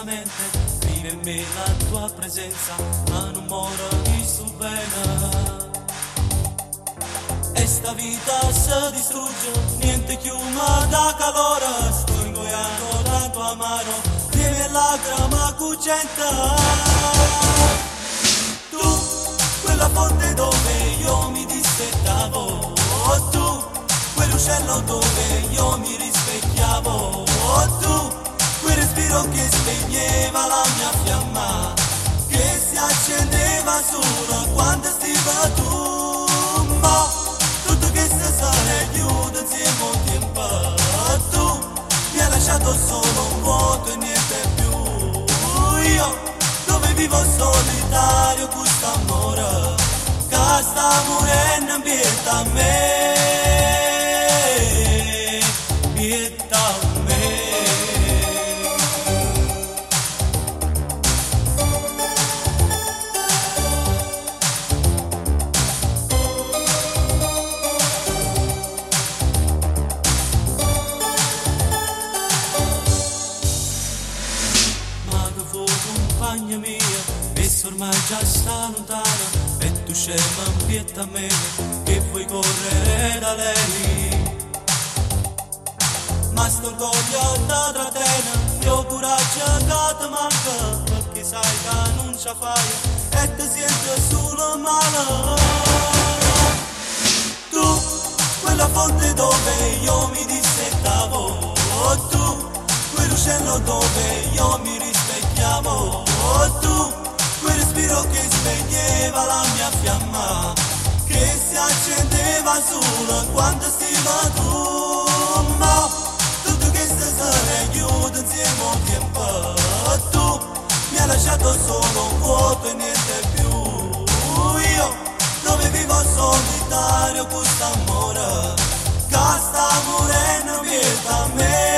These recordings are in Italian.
intensamente, vive in me la tua presenza, ma non moro di sul bene. E sta vita si distrugge, niente chiuma da calore, sto ingoiando tanto amaro, vive lacrima cucenta. Tu, quella fonte dove io mi dispettavo, tu, quell'uccello dove io mi rispecchiavo, tu, quel respiro che spegneva la mia fiamma, che si accendeva solo quando stiva tu. Ma tutto che stasera chiude insieme un tempo, tu mi hai lasciato solo un vuoto e niente più. Io dove vivo solitario con quest'amore, che sta morendo in pietà a me, pietà a me. Compagna mia, e ormai già sta lontana, e tu scema in pietà a me, che vuoi correre da lei. Ma st'orgoglio da tratena, io coraggio che ti manca, perché sai che non ce fai, e ti senti solo male. Tu, quella fonte dove io mi dissettavo, tu, quell'uccello dove io mi rispecchiavo, tu, quel respiro che spegneva la mia fiamma, che si accendeva solo quando stiva tu. Ma tutto che stasera chiude insieme un tempo, tu mi hai lasciato solo un vuoto e niente più. Io dove vivo solitario con quest'amore, che sta morendo pietà a me.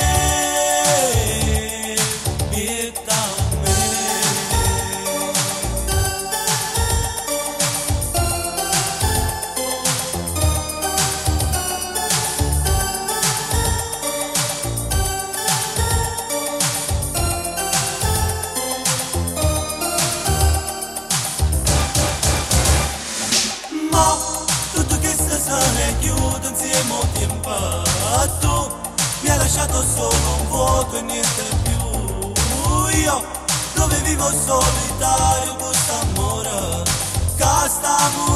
Tutto che stasera chiude insieme un tempo, tu mi hai lasciato solo un vuoto e niente più. Io dove vivo solitario con quest'amore, che sta